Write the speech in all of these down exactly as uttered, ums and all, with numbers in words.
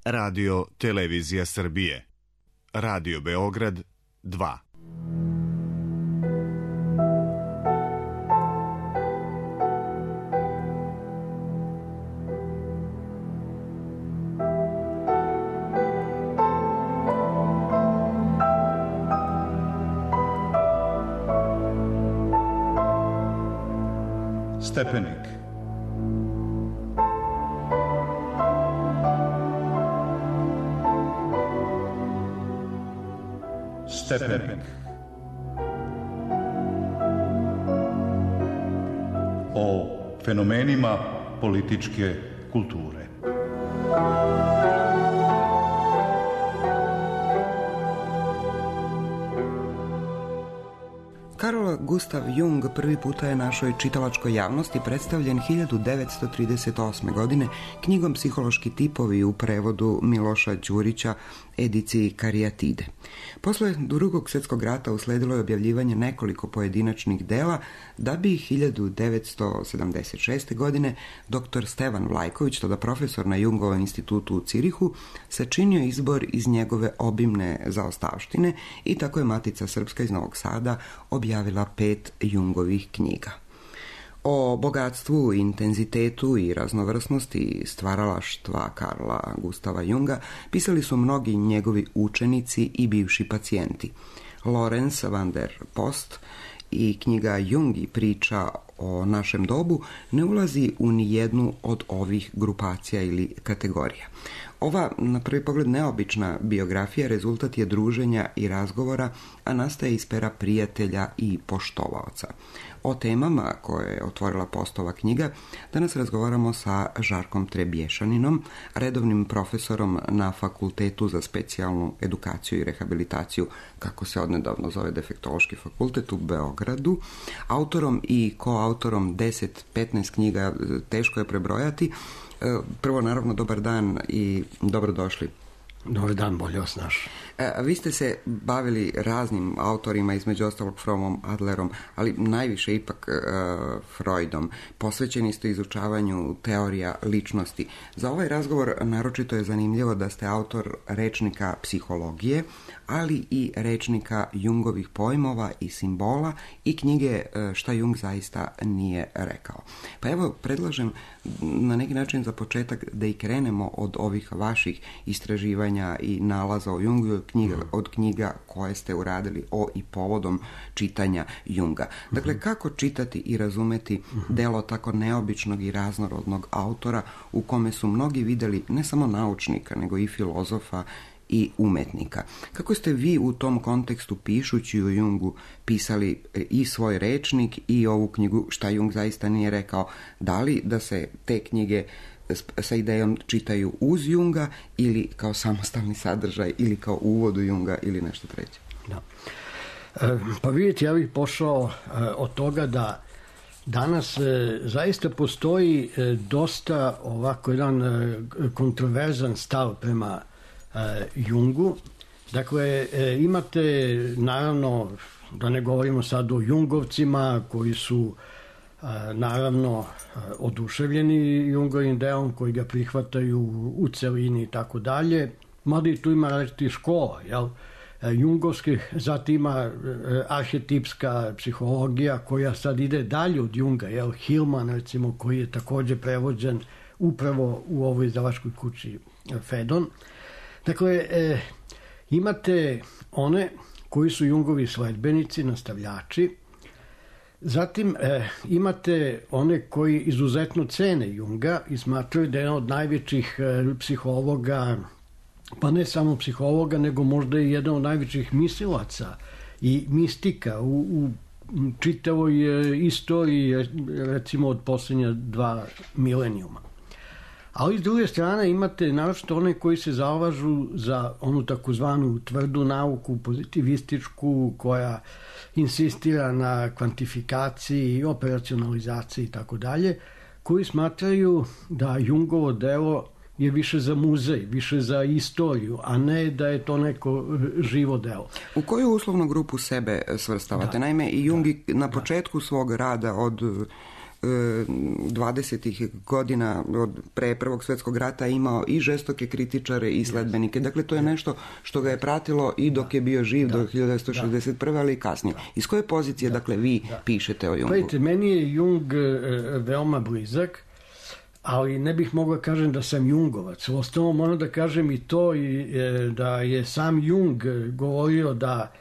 Radio Televizija Srbije. Radio Beograd dva. Stepenik. Stepenik. O fenomenima političke kulture. Carl Gustav Jung prvi puta je našoj čitalačkoj javnosti predstavljen hiljadu devetsto trideset osme. godine knjigom Psihološki tipovi u prevodu Miloša Đurića, ediciji Karijatide. Posle Drugog svjetskog rata usledilo je objavljivanje nekoliko pojedinačnih dela, da bi hiljadu devetsto sedamdeset šeste. godine dr. Stevan Vlajković, tada profesor na Jungovom institutu u Cirihu, sačinio izbor iz njegove obimne zaostavštine i tako je Matica Srpska iz Novog Sada objavila pet Jungovih knjiga. O bogatstvu, intenzitetu i raznovrsnosti stvaralaštva Karla Gustava Junga pisali su mnogi njegovi učenici i bivši pacijenti. Lorenz van der Post i knjiga Jung i priča o našem dobu ne ulazi u nijednu od ovih grupacija ili kategorija. Ova, na prvi pogled neobična biografija, rezultat je druženja i razgovora, a nastaje iz pera prijatelja i poštovaoca. O temama koje je otvorila Postova knjiga danas razgovaramo sa Žarkom Trebješaninom, redovnim profesorom na Fakultetu za specijalnu edukaciju i rehabilitaciju, kako se odnedavno zove Defektološki fakultet u Beogradu, autorom i koautorom deset petnaest knjiga, teško je prebrojati. Prvo, naravno, dobar dan i dobrodošli. Dobar dan, bolje vas naš. Vi ste se bavili raznim autorima, između ostalog Fromom, Adlerom, ali najviše ipak uh, Freudom. Posvećeni ste izučavanju teorija ličnosti. Za ovaj razgovor naročito je zanimljivo da ste autor rečnika psihologije, ali i rečnika Jungovih pojmova i simbola i knjige Šta Jung zaista nije rekao. Pa evo, predlažem na neki način za početak da i krenemo od ovih vaših istraživanja i nalaza o Jungu, knjiga, od knjiga koje ste uradili o i povodom čitanja Junga. Dakle, kako čitati i razumeti delo tako neobičnog i raznorodnog autora u kome su mnogi vidjeli ne samo naučnika, nego i filozofa i umetnika. Kako ste vi u tom kontekstu, pišući o Jungu, pisali i svoj rečnik i ovu knjigu Šta Jung zaista nije rekao? Da li da se te knjige sa idejom čitaju uz Junga ili kao samostalni sadržaj ili kao uvod u Junga ili nešto treće? Da. E, pa vidite, ja bih pošao e, od toga da danas e, zaista postoji e, dosta ovako jedan e, kontroverzan stav prema e, Jungu. Dakle, e, imate naravno, da ne govorimo sad o Jungovcima koji su naravno oduševljeni Jungovim delom, koji ga prihvataju u celini i tako dalje. Mada i tu ima različitih škola, jel? Jungovskih, zatim ima arhetipska psihologija koja sad ide dalje od Junga, jel? Hillman, recimo, koji je također prevođen upravo u ovoj izdavačkoj kući Fedon. Dakle, e, imate one koji su Jungovi sledbenici, nastavljači. Zatim e, imate one koji izuzetno cene Junga i smatraju da je jedan od najvećih e, psihologa, pa ne samo psihologa, nego možda i jedan od najvećih mislilaca i mistika u, u čitavoj e, istoriji, recimo od posljednja dva milenijuma. Ali s druge strane imate naročito one koji se zalažu za onu takozvanu tvrdu nauku, pozitivističku, koja insistira na kvantifikaciji, operacionalizaciji i tako dalje, koji smatraju da Jungovo delo je više za muzej, više za istoriju, a ne da je to neko živo delo. U koju uslovnu grupu sebe svrstavate? Da. Naime, i Jung da. na početku da. svog rada od dvadesetih godina od pre Prvog svjetskog rata imao i žestoke kritičare i sledbenike. Dakle, to je nešto što ga je pratilo i dok je bio živ do hiljadu devetsto šezdeset prve. ali i kasnije. Iz koje pozicije, dakle, vi pišete o Jungu? Pajte, meni je Jung veoma blizak, ali ne bih mogao kažem da sam Jungovac. U osnovu moram da kažem i to i, da je sam Jung govorio da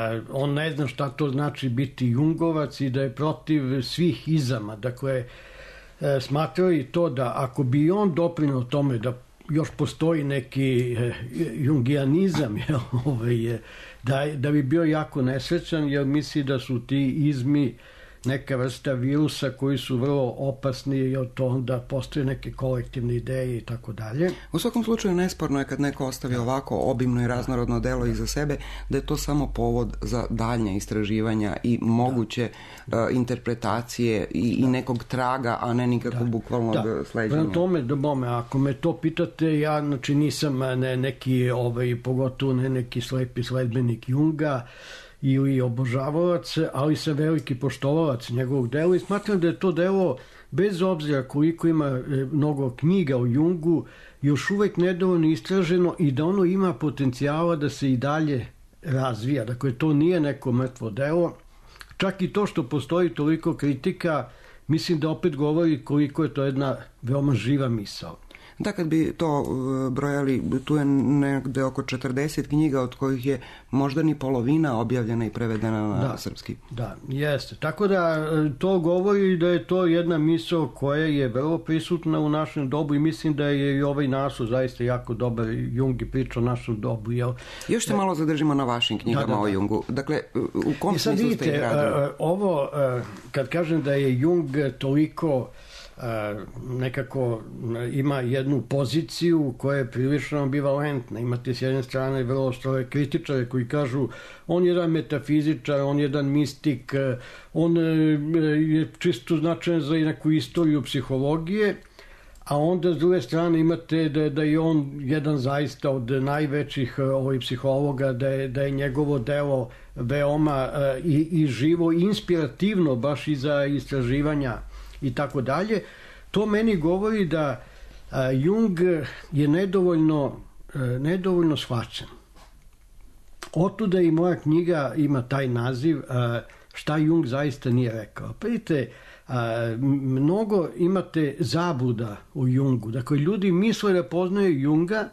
on ne zna šta to znači biti Jungovac i da je protiv svih izama. Dakle, smatrao i to da ako bi on doprinio tome da još postoji neki jungijanizam, ovaj, da, da bi bio jako nesrećan, jer misli da su ti izmi neka vrsta virusa koji su vrlo opasni i od to onda postoje neke kolektivne ideje i tako dalje. U svakom slučaju nesporno je kad neko ostavi ovako obimno i raznorodno delo iza sebe, da je to samo povod za daljnje istraživanja i moguće da. uh, interpretacije i, i nekog traga, a ne nikakvog bukvalnog da. sleđenja. Prema tome, da bome, ako me to pitate, ja znači nisam ne, neki, ovaj, pogotovo ne neki slepi sledbenik Junga, ili obožavalac, ali sam veliki poštovalac njegovog dela i smatram da je to delo, bez obzira koliko ima mnogo knjiga o Jungu, još uvek nedovoljno istraženo i da ono ima potencijala da se i dalje razvija. Dakle, to nije neko mrtvo delo. Čak i to što postoji toliko kritika, mislim da opet govori koliko je to jedna veoma živa misao. Da, kad bi to brojali, tu je negde oko četrdeset knjiga, od kojih je možda ni polovina objavljena i prevedena na da, srpski. Da, jeste. Tako da to govori da je to jedna misao koja je vrlo prisutna u našem dobu i mislim da je i ovaj naslov zaista jako dobar. Jung je priča o našem dobu. Jel? Još se malo zadržimo na vašim knjigama da, da, da. o Jungu. Dakle, u kom smislu ste ih radili? Ovo, kad kažem da je Jung toliko nekako ima jednu poziciju koja je prilično ambivalentna. Imate s jedne strane vrlo stroje kritičare koji kažu on je jedan metafizičar, on je jedan mistik, on je čisto značajan za neku istoriju psihologije, a onda s druge strane imate da, da je on jedan zaista od najvećih ovih psihologa, da je, da je njegovo delo veoma i, i živo i inspirativno baš i za istraživanja i tako dalje. To meni govori da a, Jung je nedovoljno, a, nedovoljno shvaćen. Otuda i moja knjiga ima taj naziv a, šta Jung zaista nije rekao. Vidite, mnogo imate zabluda u Jungu. Dakle, ljudi misle da poznaju Junga,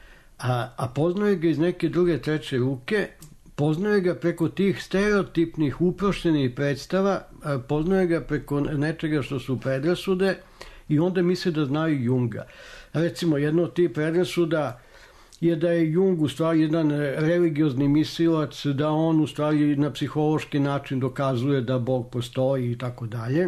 a, a poznaju ga iz neke druge, treće ruke, poznaju ga preko tih stereotipnih, uproštenih predstava, poznaju ga preko nečega što su predrasude i onda misle da znaju Junga. Recimo, jedno od tih predrasuda je da je Jung u stvari jedan religiozni mislilac, da on u stvari na psihološki način dokazuje da Bog postoji i tako dalje.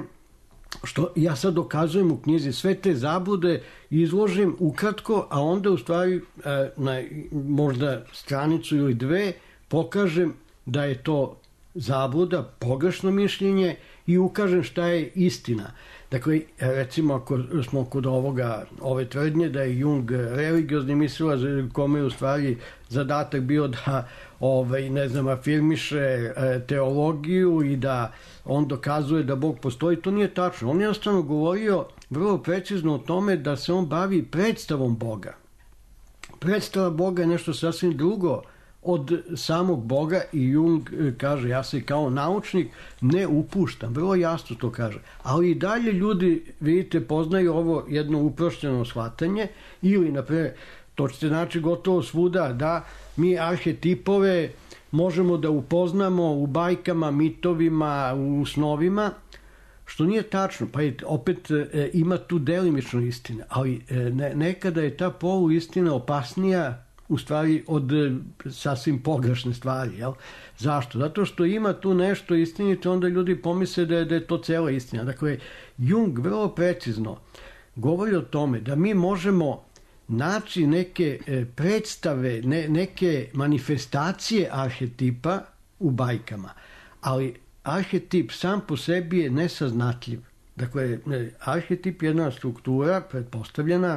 Što ja sad dokazujem u knjizi, sve te zablude izložim ukratko, a onda u stvari na možda stranicu ili dve pokažem da je to zabluda, pogrešno mišljenje i ukažem šta je istina. Dakle, recimo ako smo kod ovoga, ove tvrdnje da je Jung religiozni mislilac, kome je u stvari zadatak bio da ovaj, ne znam, afirmiše teologiju i da on dokazuje da Bog postoji, to nije tačno. On je jednostavno govorio vrlo precizno o tome da se on bavi predstavom Boga. Predstava Boga je nešto sasvim drugo od samog Boga i Jung kaže, ja se kao naučnik ne upuštam, vrlo jasno to kaže. Ali i dalje ljudi, vidite, poznaju ovo jedno uprošćeno shvatanje ili, naprimjer, to ćete znači gotovo svuda, da mi arhetipove možemo da upoznamo u bajkama, mitovima, u snovima, što nije tačno. Pa je, opet e, ima tu delimično istine, ali e, ne, nekada je ta poluistina opasnija u stvari od sasvim pogrešne stvari. Jel? Zašto? Zato što ima tu nešto istinito, onda ljudi pomisle da je, da je to cela istina. Dakle, Jung vrlo precizno govori o tome da mi možemo naći neke predstave, ne, neke manifestacije arhetipa u bajkama, ali arhetip sam po sebi je nesaznatljiv. Dakle, arhetip je jedna struktura pretpostavljena,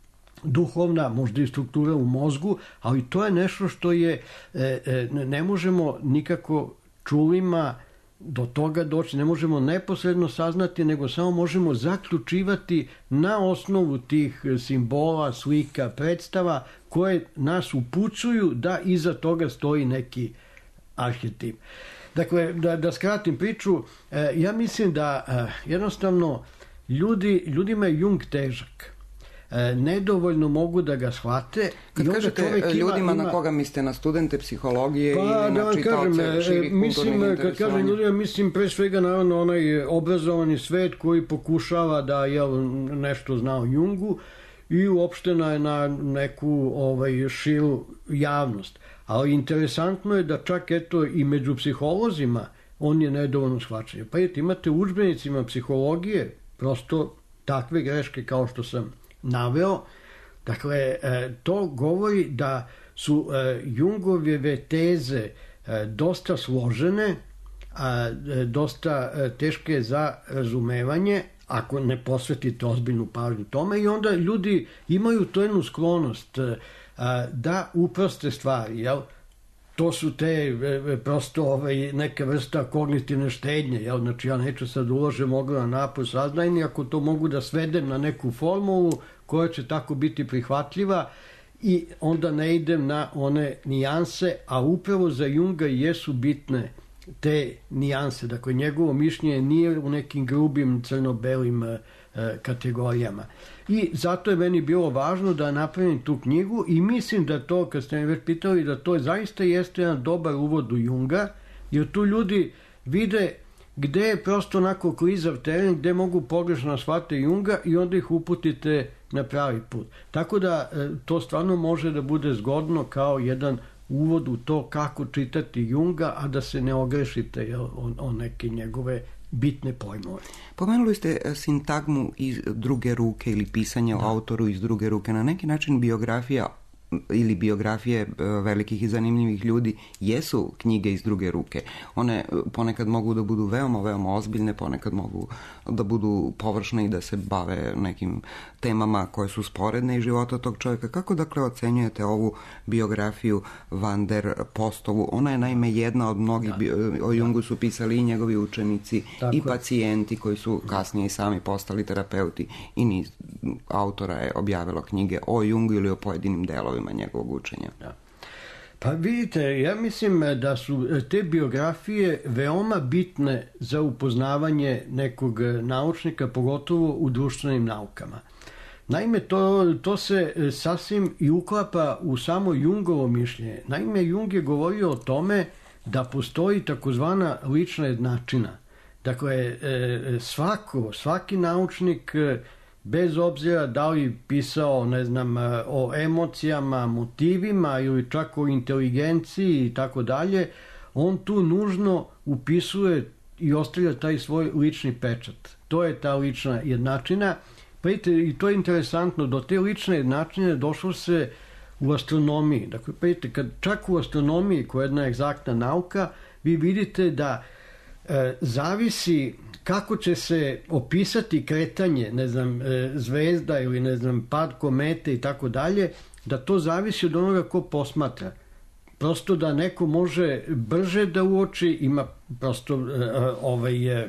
duhovna, možda i struktura u mozgu, ali to je nešto što je, ne možemo nikako čulima do toga doći, ne možemo neposredno saznati, nego samo možemo zaključivati na osnovu tih simbola, slika, predstava koje nas upućuju da iza toga stoji neki arhetip. Dakle, da, da skratim priču, ja mislim da jednostavno ljudi, ljudima je Jung težak. Nedovoljno mogu da ga shvate. Kad kažete ljudima, ima... na koga mislite, na studente psihologije pa, ili da na čitaoce širih mislim, kulturnih interesovanja? Kad kažem ljudima, mislim pre svega naravno onaj obrazovani svet koji pokušava da jel, nešto zna o Jungu i uopšte na, na neku ovaj, širu javnost. Ali interesantno je da čak eto i među psiholozima on je nedovoljno shvaćen. Pa imate u udžbenicima psihologije prosto takve greške kao što sam naveo. Dakle, to govori da su Jungove teze dosta složene, dosta teške za razumevanje, ako ne posvetite ozbiljnu pažnju tome, i onda ljudi imaju tu jednu sklonost da uproste stvari, jel? To su te prosto ovaj, neka vrsta kognitivne štednje, jel? Znači ja neću sad uložem ogroman napor saznajni, ako to mogu da svedem na neku formulu koja će tako biti prihvatljiva i onda ne idem na one nijanse, a upravo za Junga jesu bitne te nijanse. Dakle, njegovo mišljenje nije u nekim grubim crno-belim e, kategorijama. I zato je meni bilo važno da napravim tu knjigu i mislim da to, kad ste mi već pitali, da to zaista jeste jedan dobar uvod u Junga, jer tu ljudi vide gde je prosto onako klizav teren, gde mogu pogrešno shvatiti Junga i onda ih uputite na pravi put. Tako da e, to stvarno može da bude zgodno kao jedan uvod u to kako čitati Junga, a da se ne ogrešite jel, o, o neke njegove bitne pojmove. Pomenuli ste sintagmu iz druge ruke ili pisanje da. o autoru iz druge ruke. Na neki način biografija ili biografije velikih i zanimljivih ljudi jesu knjige iz druge ruke. One ponekad mogu da budu veoma, veoma ozbiljne, ponekad mogu da budu površne i da se bave nekim temama koje su sporedne iz života tog čovjeka. Kako dakle ocenjujete ovu biografiju Van der Postovu? Ona je naime jedna od mnogih, da. o Jungu su pisali i njegovi učenici Tako. i pacijenti koji su kasnije i sami postali terapeuti i niz autora je objavilo knjige o Jungu ili o pojedinim delovima njegovog učenja. Da. Pa vidite, ja mislim da su te biografije veoma bitne za upoznavanje nekog naučnika, pogotovo u društvenim naukama. Naime, to, to se sasvim i uklapa u samo Jungovo mišljenje. Naime, Jung je govorio o tome da postoji takozvana lična jednačina. Dakle, svako, svaki naučnik, bez obzira da li pisao, ne znam, o emocijama, motivima ili čak o inteligenciji i tako dalje, on tu nužno upisuje i ostavlja taj svoj lični pečat. To je ta lična jednačina. Pa i to je interesantno, do te lične jednačine došlo se u astronomiji. Dakle, pa kad čak u astronomiji, koja je jedna egzaktna nauka, vi vidite da e, zavisi kako će se opisati kretanje, ne znam, zvezda ili ne znam, pad komete i tako dalje, da to zavisi od onoga ko posmatra. Prosto da neko može brže da uoči, ima prosto ovaj,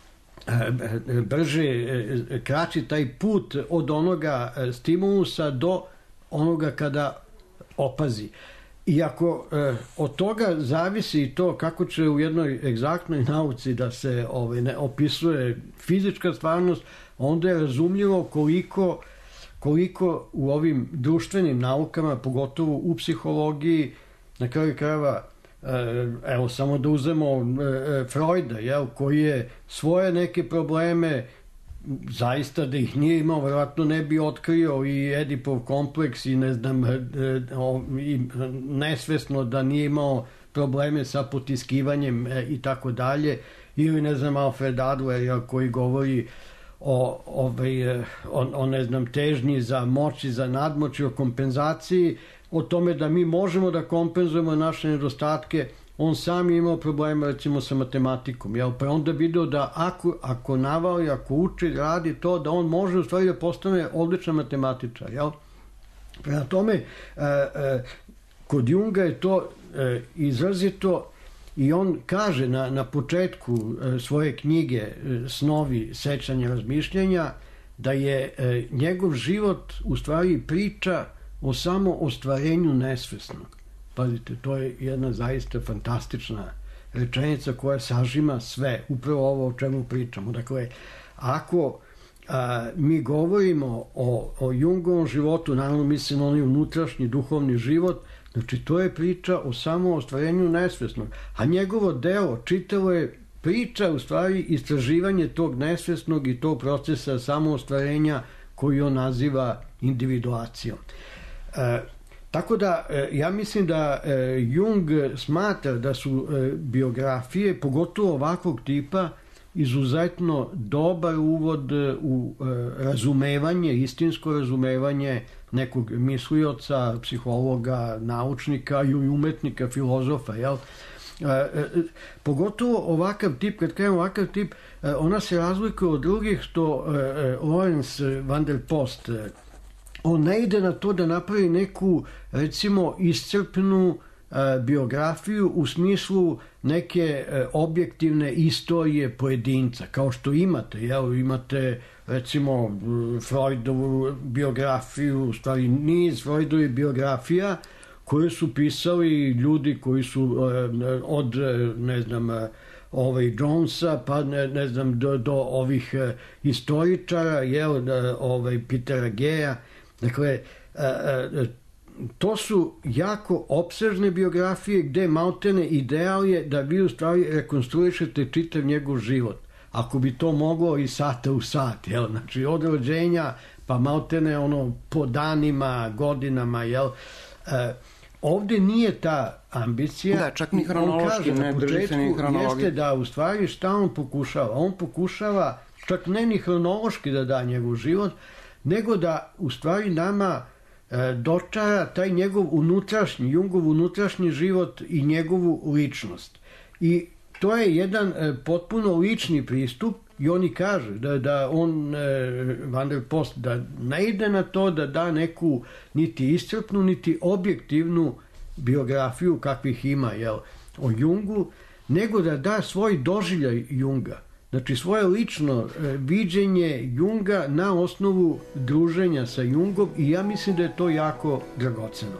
brže, kraći taj put od onoga stimulusa do onoga kada opazi. I ako e, od toga zavisi i to kako će u jednoj egzaktnoj nauci da se ovaj, ne, opisuje fizička stvarnost, onda je razumljivo koliko, koliko u ovim društvenim naukama, pogotovo u psihologiji, na kraju krajeva, e, evo samo da uzmemo e, Freuda, jel, koji je svoje neke probleme, zaista da ih nije imao, vjerojatno ne bi otkrio i Edipov kompleks i ne znam, i nesvesno da nije imao probleme sa potiskivanjem i tako dalje, ili ne znam Alfred Adler koji govori o, ovaj, o, o ne znam težnji za moći, za nadmoći, o kompenzaciji, o tome da mi možemo da kompenzujemo naše nedostatke. On sam je imao problema recimo sa matematikom, jel? Pa onda vidio da ako, ako navali, ako uči, radi to, da on može u stvari da postane odličan matematičar, jel? Prema tome, e, e, kod Junga je to e, izrazito I on kaže na, na početku svoje knjige Snovi, sećanja, razmišljenja, da je njegov život u stvari priča o samo ostvarenju nesvesnog. Pazite, to je jedna zaista fantastična rečenica koja sažima sve, upravo ovo o čemu pričamo. Dakle, ako a, mi govorimo o, o Jungovom životu, naravno mislim onaj unutrašnji duhovni život, znači to je priča o samo ostvarenju nesvesnog. A njegovo delo, čitavo je priča, u stvari istraživanje tog nesvesnog i tog procesa samoostvarenja koji on naziva individuacijom. E, tako da, e, ja mislim da e, Jung smatra da su e, biografije, pogotovo ovakvog tipa, izuzetno dobar uvod u e, razumevanje, istinsko razumevanje nekog mislioca, psihologa, naučnika i umetnika, filozofa, jel? E, e, pogotovo ovakav tip, kad kažem ovakav tip, e, ona se razlikuje od drugih, što e, e, Lawrence van der Post, e, on ne ide na to da napravi neku, recimo, iscrpnu e, biografiju u smislu neke e, objektivne istorije pojedinca, kao što imate, jel, imate recimo Freudovu biografiju, u stvari niz Freudovih biografija koje su pisali ljudi koji su od, ne znam, ovaj Jonesa, pa ne, ne znam, do, do ovih historičara, jel, ovaj Petera Geja. Dakle, to su jako opsežne biografije gde maltene ideal je da vi u stvari rekonstruišete čitav njegov život. Ako bi to moglo i sata u sat, jel, znači od rođenja pa maltene ono po danima, godinama, jel, e, ovde nije ta ambicija. Da, čak ni hronološki, on kaže, ne drži se ni hronologije. Jeste da u stvari šta on pokušava? On pokušava čak ne ni hronološki da da njegov život, nego da u stvari nama e, dočara taj njegov unutrašnji, Jungov unutrašnji život i njegovu ličnost. I to je jedan e, potpuno lični pristup i oni kaže da, da on, e, Van der Post, da ne ide na to da da neku niti iscrpnu, niti objektivnu biografiju kakvih ima, jel, o Jungu, nego da da svoj doživljaj Junga. Znači svoje lično e, viđenje Junga na osnovu druženja sa Jungom i ja mislim da je to jako dragoceno.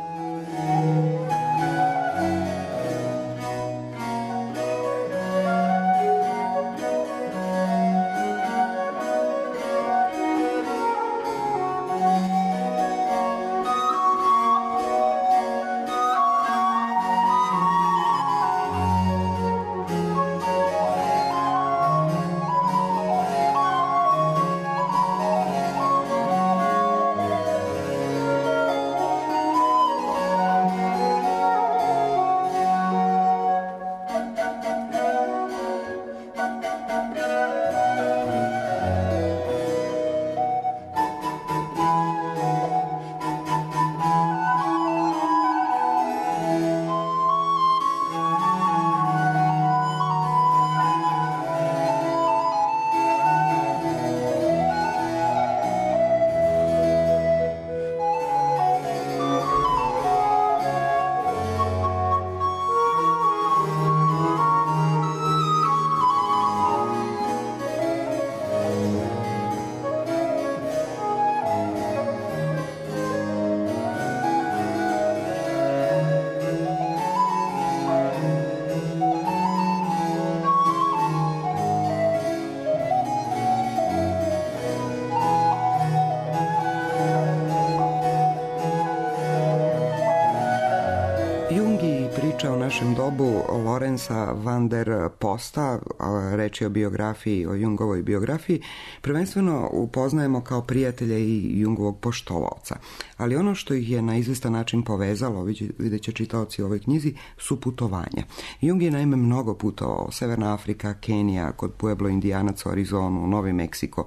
U našem dobu Lawrencea van der Posta, reč je o biografiji, o Jungovoj biografiji, prvenstveno upoznajemo kao prijatelja i Jungovog poštovaoca. Ali ono što ih je na izvestan način povezalo, vidjet će čitaoci u ovoj knjizi, su putovanja. Jung je naime mnogo putovao, Severna Afrika, Kenija, kod Pueblo Indijanaca u Arizonu, Novi Meksiko.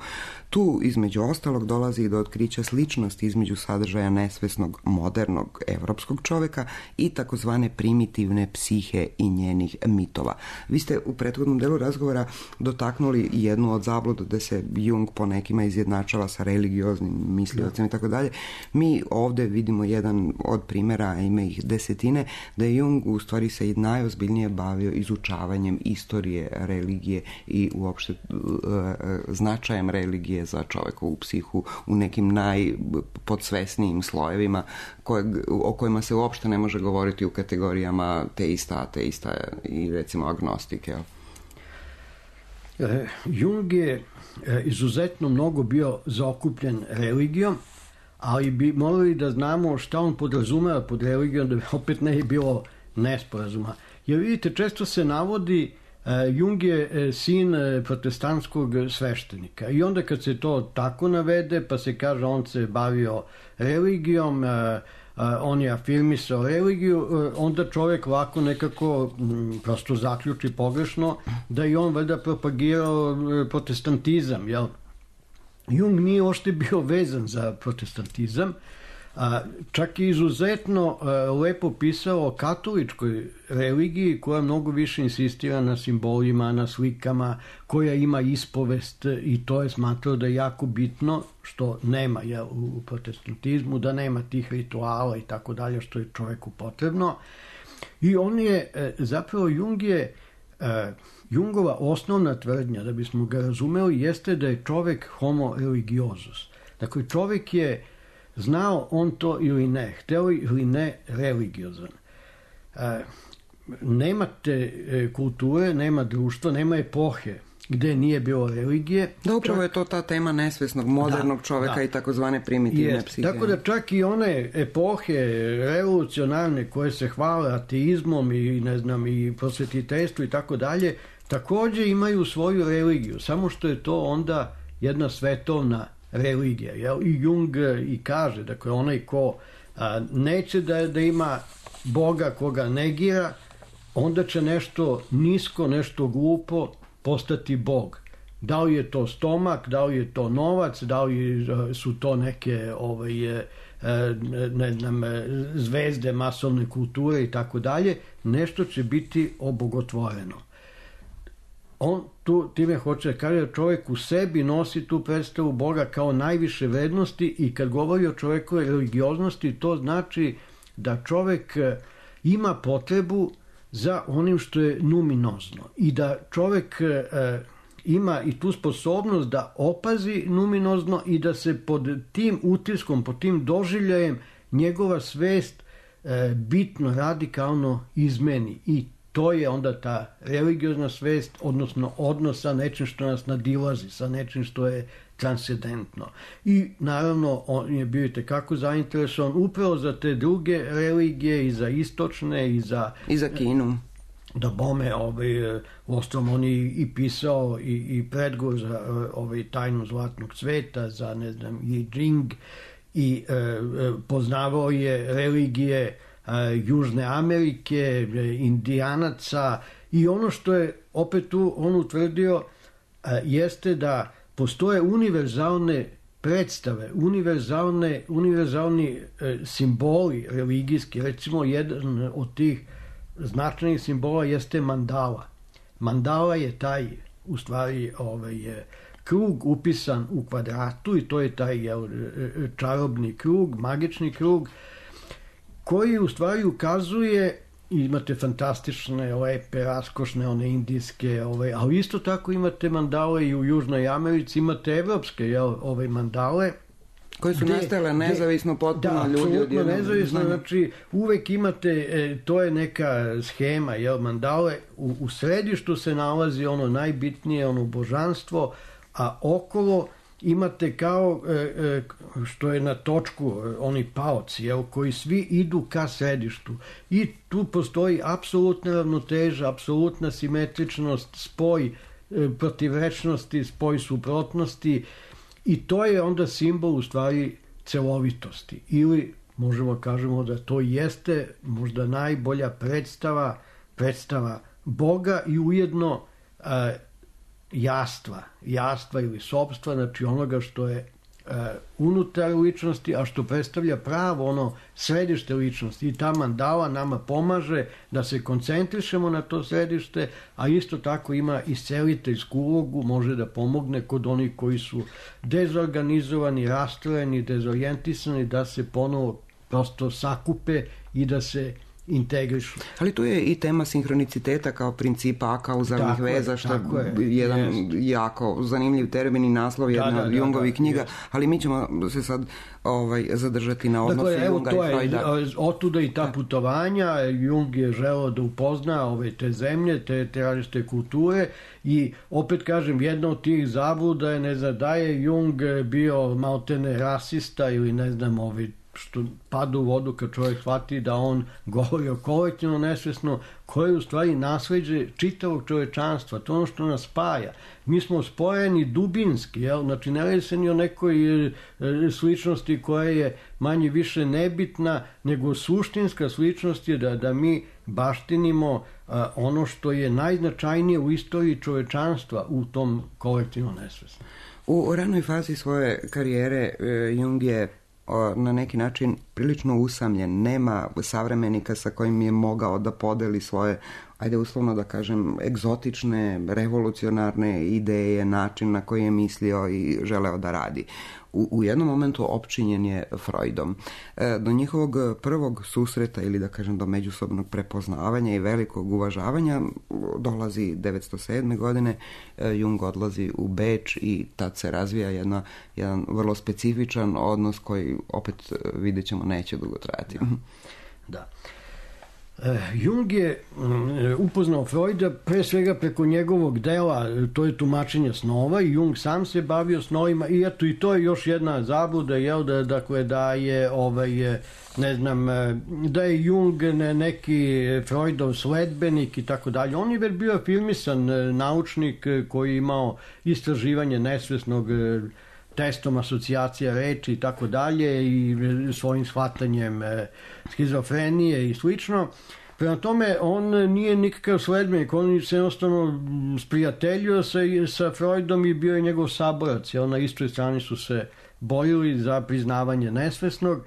Tu, između ostalog, dolazi i do otkrića sličnosti između sadržaja nesvesnog modernog evropskog čoveka i takozvane primitivne psihe i njenih mitova. Vi ste u prethodnom delu razgovora dotaknuli jednu od zabluda da se Jung po nekima izjednačava sa religioznim misliocem i tako dalje. Mi ovde vidimo jedan od primjera, a ima ih desetine, da je Jung u stvari se i najozbiljnije bavio izučavanjem istorije religije i uopšte značajem religije za čovekovu psihu u nekim najpodsvesnijim slojevima koje, o kojima se uopšte ne može govoriti u kategorijama teista, ateista i recimo agnostike. Jung je izuzetno mnogo bio zaokupljen religijom, ali bi morali da znamo šta on podrazumeva pod religijom, da bi opet ne je bilo nesporazuma. Jer vidite, često se navodi Jung je sin protestantskog sveštenika i onda kad se to tako navede pa se kaže on se bavio religijom, on je afirmisao religiju, onda čovjek lako nekako prosto zaključi pogrešno da i on valjda propagirao protestantizam, jel? Jung nije ošte bio vezan za protestantizam, a čak je izuzetno lepo pisao o katoličkoj religiji koja mnogo više insistira na simbolima, na slikama, koja ima ispovest i to je smatrao da je jako bitno, što nema je, u protestantizmu, da nema tih rituala i tako dalje što je čovjeku potrebno. I on je, zapravo Jung je, Jungova osnovna tvrdnja, da bismo ga razumeli, jeste da je čovjek homo religiosus. Dakle, čovjek je znao on to ili ne, hteo ili ne religiozan. E, nema te e, kulture, nema društva, nema epohe gde nije bilo religije. Da, upravo je to ta tema nesvesnog, modernog da, čoveka da. I takozvane primitivne Jest. Psihe. Tako da čak i one epohe revolucionarne koje se hvale ateizmom i ne znam i prosvetiteljstvu i tako dalje, također imaju svoju religiju, samo što je to onda jedna svetovna religija. Jel? I Jung i kaže, dakle, onaj ko a, neće da, da ima Boga koga negira, onda će nešto nisko, nešto glupo postati Bog. Da li je to stomak, da li je to novac, da li su to neke ovaj, ne znam, zvezde masovne kulture i tako dalje, nešto će biti obogotvoreno. On tu time hoće da kaže da čovjek u sebi nosi tu predstavu Boga kao najviše vrednosti i kad govori o čovjekovoj religioznosti, to znači da čovjek ima potrebu za onim što je numinozno i da čovjek e, ima i tu sposobnost da opazi numinozno i da se pod tim utiskom, pod tim doživljajem njegova svest e, bitno, radikalno izmeni i to je onda ta religiozna svest, odnosno odnos sa nečim što nas nadilazi, sa nečim što je transcendentno. I naravno on je bio itekako zainteresovan upravo za te druge religije i za istočne i za... I za Kinu. Da bome, ovaj, u ostalom on je i pisao i, i predgovor za ovaj, tajnu zlatnog cveta, za ne znam, i džing i e, poznavao je religije Južne Amerike, Indijanaca i ono što je opet tu on utvrdio jeste da postoje univerzalne predstave, univerzalne, univerzalni simboli religijski. Recimo jedan od tih značajnih simbola jeste mandala. Mandala je taj u stvari ovaj, krug upisan u kvadratu i to je taj jel, čarobni krug, magični krug koji u stvari ukazuje, imate fantastične, lepe, raskošne, one indijske, ove, ali isto tako imate mandale i u Južnoj Americi, imate evropske jel, ove mandale. Koje su nastale nezavisno potpuno da, ljudi. Da, apsolutno nezavisno, znači uvek imate, e, to je neka schema, jel, mandale, u, u središtu se nalazi ono najbitnije, ono božanstvo, a okolo imate kao e, što je na točku oni paoci jel, koji svi idu ka središtu i tu postoji apsolutna ravnoteža, apsolutna simetričnost, spoj e, protivrečnosti, spoj suprotnosti i to je onda simbol u stvari celovitosti ili možemo kažemo da to jeste možda najbolja predstava predstava Boga i ujedno e, jastva, jastva ili sopstva, znači onoga što je uh, unutar ličnosti, a što predstavlja pravo ono središte ličnosti. I ta mandala nama pomaže da se koncentrišemo na to središte, a isto tako ima isceliteljsku ulogu, može da pomogne kod onih koji su dezorganizovani, rastrojeni, dezorijentisani, da se ponovo prosto sakupe i da se integrišu. Ali tu je i tema sinhroniciteta kao principa akauzalnih tako veza, je, što je jedan jest. jako zanimljiv termin i naslov jedne da, od da, Jungovih da, knjiga, jest. ali mi ćemo se sad ovaj, zadržati na odnosu dakle, Junga evo, i Freuda. To je, otuda i ta da. putovanja, Jung je želeo da upozna ove te zemlje, te, te različite kulture i opet kažem, jedna od tih zabluda je, ne znam, da je Jung bio maltene rasista ili ne znam, ovi što pada u vodu kad čovjek shvati da on govori o kolektivno nesvesno, koje je u stvari nasleđe čitavog čovečanstva, to je ono što nas spaja. Mi smo spojeni dubinski, jel? Znači ne radi se ni o nekoj e, sličnosti koja je manje više nebitna, nego suštinska sličnost je da, da mi baštinimo a, ono što je najznačajnije u istoriji čovečanstva u tom kolektivno nesvesnom. U ranoj fazi svoje karijere e, Jung je na neki način prilično usamljen, nema savremenika sa kojim je mogao da podeli svoje, ajde uslovno da kažem, egzotične, revolucionarne ideje, način na koji je mislio i želeo da radi. U, u jednom momentu opčinjen je Freudom. E, do njihovog prvog susreta ili da kažem do međusobnog prepoznavanja i velikog uvažavanja dolazi devetsto sedme. godine, e, Jung odlazi u Beč i tad se razvija jedna, jedan vrlo specifičan odnos koji opet vidjet ćemo neće dugo trajati. Da. da. Jung je upoznao Freuda pre svega preko njegovog dela, to je tumačenje snova, i Jung sam se bavio snovima i eto i to je još jedna zabluda, jel, da, dakle, da je ovaj, ne znam, da je Jung neki Freudov sledbenik i tako dalje. On je već bio filmisan naučnik koji je imao istraživanje nesvesnog testom asocijacija reči i tako dalje i svojim shvatanjem schizofrenije i slično. Prema tome, on nije nikakav sledbenik, on se jednostavno sprijateljio sa, sa Freudom i bio je njegov saborac. Na istoj strani su se borili za priznavanje nesvesnog.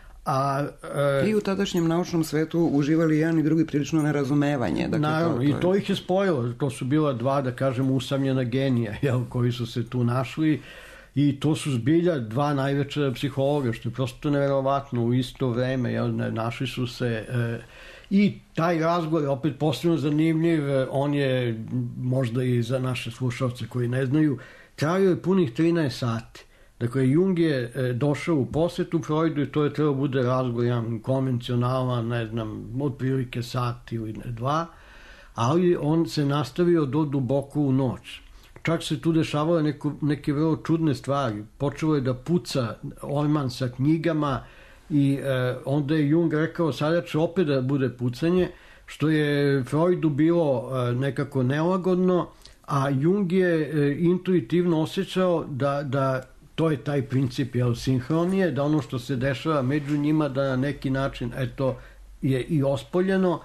A, e, I u tadašnjem naučnom svetu uživali jedan i drugi prilično nerazumevanje. Dakle, naravno, to, to je... i to ih je spojilo. To su bila dva, da kažem, usamljena genija, jel, koji su se tu našli. I to su zbilja dva najveća psihologa, što je prosto neverovatno u isto vreme. Jel, našli su se... E, I taj razgovor je opet posebno zanimljiv, on je možda i za naše slušalce koji ne znaju, trajao je punih trinaest sati. Dakle, Jung je došao u posjetu Freudu i to je trebao bude razgovor, jedan konvencionalan, ne znam, otprilike sat ili dva, ali on se nastavio do duboko u noć. Čak se tu dešavale neko, neke vrlo čudne stvari. Počelo je da puca Orman sa knjigama, i e, onda je Jung rekao sada će opet da bude pucanje, što je Freudu bilo e, nekako nelagodno, a Jung je e, intuitivno osjećao da, da to je taj princip, jel, sinhronije, da ono što se dešava među njima da na neki način eto je i ospoljeno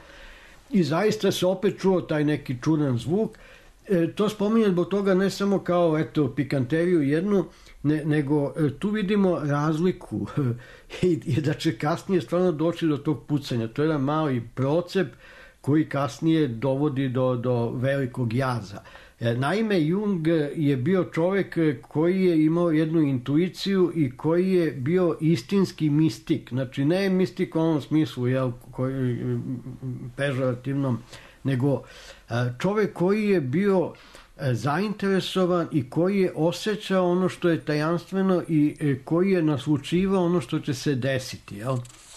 i zaista se opet čuo taj neki čudan zvuk. E, to spominjem zbog toga ne samo kao eto pikanteriju jednu, ne, nego e, tu vidimo razliku I, i da će kasnije stvarno doći do tog pucanja. To je jedan mali procep koji kasnije dovodi do, do velikog jaza. E, naime, Jung je bio čovjek koji je imao jednu intuiciju i koji je bio istinski mistik. Znači, ne mistik u onom smislu, jel, koji, pežorativnom, nego čovjek koji je bio zainteresovan i koji je osjećao ono što je tajanstveno i koji je naslučivao ono što će se desiti. Jel?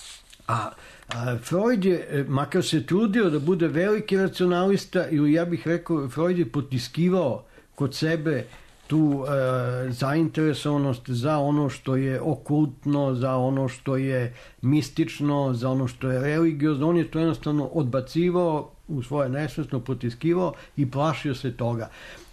A, a Freud je, makar se trudio da bude veliki racionalista, ili ja bih rekao, Freud je potiskivao kod sebe tu e, zainteresovanost za ono što je okultno, za ono što je mistično, za ono što je religiozno. On je to jednostavno odbacivao, u svoje nesvesno potiskivao i plašio se toga.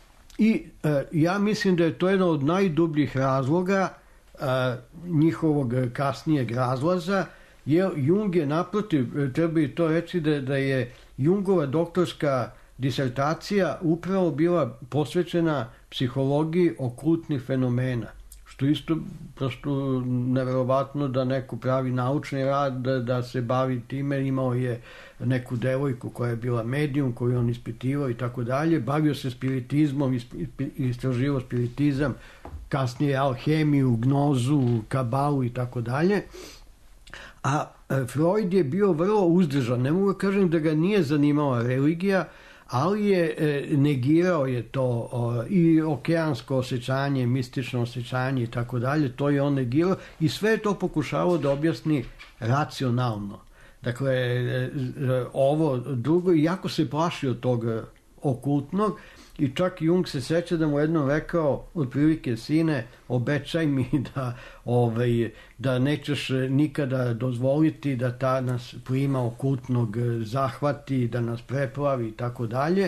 I e, ja mislim da je to jedan od najdubljih razloga e, njihovog kasnijeg razlaza, jer Jung je naprotiv, treba i to reći da, da je Jungova doktorska disertacija upravo bila posvećena psihologiji okultnih fenomena, što isto prosto neverovatno da neko pravi naučni rad, da, da se bavi time. Imao je neku devojku koja je bila medijum, koju on ispitivao i tako dalje, bavio se spiritizmom, istraživao spiritizam, kasnije alhemiju, gnozu, kabalu i tako dalje. A Freud je bio vrlo uzdržan, ne mogu da kažem da ga nije zanimala religija, ali je negirao je to i okeansko osjećanje, mistično osjećanje i tako dalje, to je on negirao i sve je to pokušavao da objasni racionalno. Dakle, ovo drugo, jako se plašio tog okultnog i čak Jung se seća da mu jednom rekao, otprilike, sine, obećaj mi da, ovaj, da nećeš nikada dozvoliti da ta nas plima okultnog zahvati, da nas preplavi i tako dalje.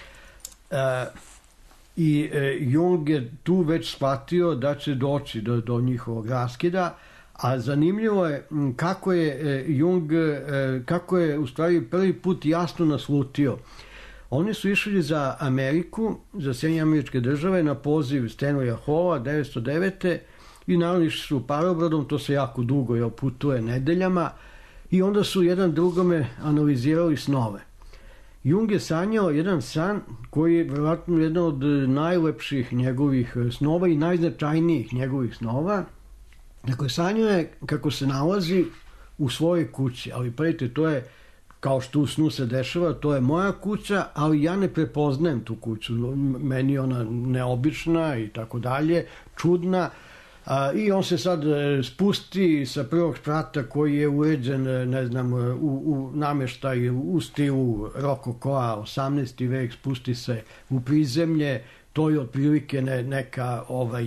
I Jung je tu već shvatio da će doći do, do njihovog raskida, a zanimljivo je kako je Jung, kako je u stvari prvi put jasno naslutio. Oni su išli za Ameriku, za Sjedinjene Američke Države na poziv Stanleya Halla devetsto devete. i naravno išli su parobrodom, to se jako dugo je putuje nedeljama i onda su jedan drugome analizirali snove. Jung je sanjao jedan san koji je vjerojatno jedan od najlepših njegovih snova i najznačajnijih njegovih snova. Dakle, sanjao je kako se nalazi u svojoj kući, ali prijete, to je kao što u snu se dešava, to je moja kuća, ali ja ne prepoznajem tu kuću. Meni je ona neobična i tako dalje, čudna. A, i on se sad spusti sa prvog sprata koji je uređen, ne znam, u, u namještaj u stilu rokokoa, osamnaesti vek, spusti se u prizemlje, to je otprilike ne, neka ovaj,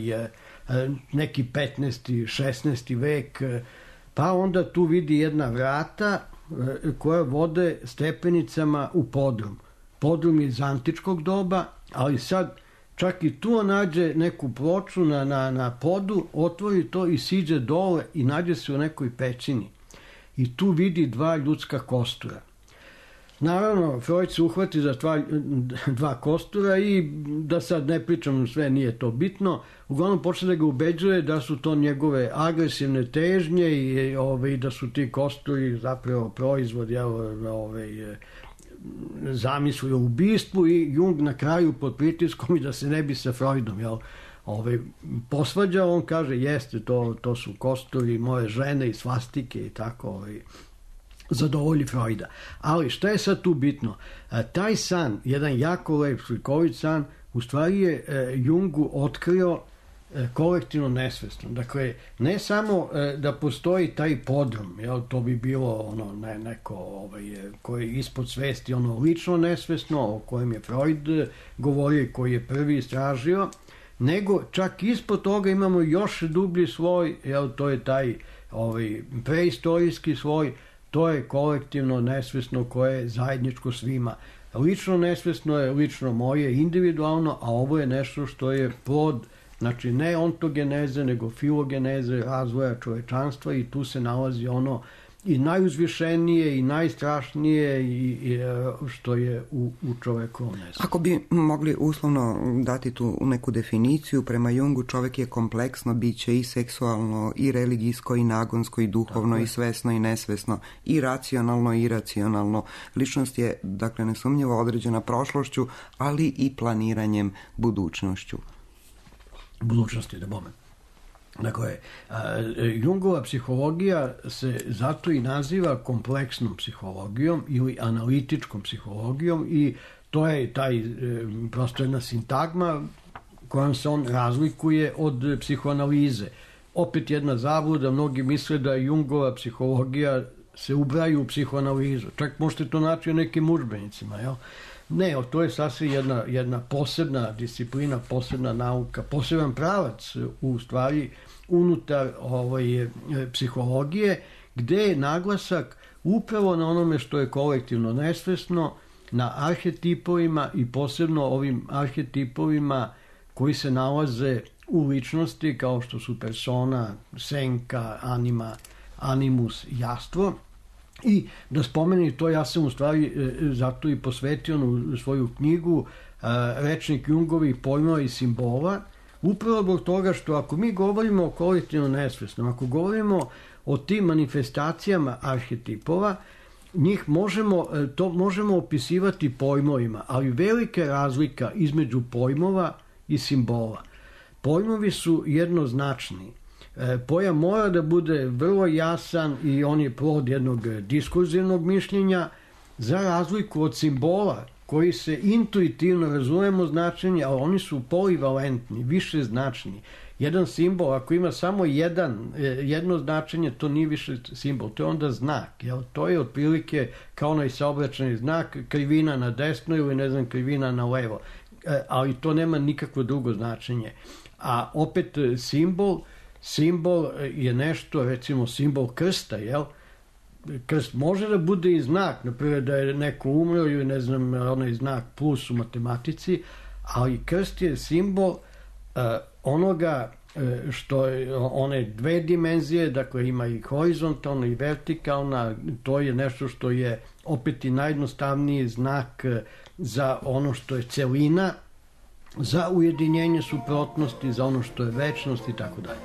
neki petnaesti šesnaesti vek, pa onda tu vidi jedna vrata koja vode stepenicama u podrum. Podrum je iz antičkog doba, ali sad čak i tu nađe neku ploču na, na, na podu, otvori to i siđe dole i nađe se u nekoj pećini. I tu vidi dva ljudska kostura. Naravno, Freud se uhvati za dva, dva kostura i da sad ne pričam sve, nije to bitno. Uglavnom počne da ga ubeđuje da su to njegove agresivne težnje i ove, da su ti kosturi zapravo proizvod jel, ove, zamisli o ubistvu i Jung na kraju pod pritiskom i da se ne bi sa Freudom jel, ove, posvađao, on kaže jeste, to, to su kosturi moje žene i svastike i tako ove, zadovolji Freuda. Ali šta je sad tu bitno? A, taj san, jedan jako lep slikovit san, u stvari je e, Jungu otkrio e, kolektivno nesvesno. Dakle, ne samo e, da postoji taj podrum, jel, to bi bilo ono, ne, neko ovaj, koji je ispod svesti ono lično nesvesno, o kojem je Freud govorio, koji je prvi istražio, nego čak ispod toga imamo još dublji sloj, jel, to je taj ovaj, preistorijski sloj, to je kolektivno nesvesno koje je zajedničko svima. Lično nesvesno je lično moje, individualno, a ovo je nešto što je plod, znači ne ontogeneze, nego filogeneze razvoja čovečanstva i tu se nalazi ono i najuzvišenije i najstrašnije i, i što je u, u čoveku nesvesno. Ako bi mogli uslovno dati tu neku definiciju, prema Jungu čovek je kompleksno biće i seksualno, i religijsko, i nagonsko, i duhovno, i svesno, i nesvesno, i racionalno, i iracionalno. Ličnost je, dakle, nesumnjivo određena prošlošću, ali i planiranjem budućnošću. Budućnosti, da bome. Dakle, Jungova psihologija se zato i naziva kompleksnom psihologijom ili analitičkom psihologijom i to je taj prosto jedna sintagma kojom se on razlikuje od psihoanalize. Opet jedna zabluda, mnogi misle da Jungova psihologija se ubraju u psihoanalizu. Čak možete to naći u nekim udžbenicima, jel? Ne, to je sasvim jedna, jedna posebna disciplina, posebna nauka, poseban pravac u stvari unutar ovaj, psihologije, gde je naglasak upravo na onome što je kolektivno nesvesno, na arhetipovima i posebno ovim arhetipovima koji se nalaze u ličnosti kao što su persona, senka, anima, animus, jastvo. I da spomeni to, ja sam u stvari zato i posvetio onu svoju knjigu Rečnik Jungovih pojmova i simbola, upravo zbog toga što ako mi govorimo o kolektivno nesvesnom, ako govorimo o tim manifestacijama arhetipova, njih možemo, to možemo opisivati pojmovima, ali velika razlika između pojmova i simbola. Pojmovi su jednoznačni. Pojam mora da bude vrlo jasan i on je plod jednog diskurzivnog mišljenja, za razliku od simbola koji se intuitivno razumemo značenje, ali oni su polivalentni, više značni. Jedan simbol, ako ima samo jedan, jedno značenje, to nije više simbol, to je onda znak. Jel? To je otprilike kao onaj saobraćajni znak, krivina na desno ili ne znam, krivina na levo. Ali to nema nikakvo drugo značenje. A opet simbol, simbol je nešto, recimo simbol krsta, jel? Krst može da bude i znak, naprimjer da je neko umro ili ne znam, onaj znak plus u matematici, ali krst je simbol uh, onoga uh, što je one dve dimenzije, dakle ima i horizontalna i vertikalna, to je nešto što je opet i najjednostavniji znak uh, za ono što je celina, za ujedinjenje suprotnosti, za ono što je večnost i tako dalje.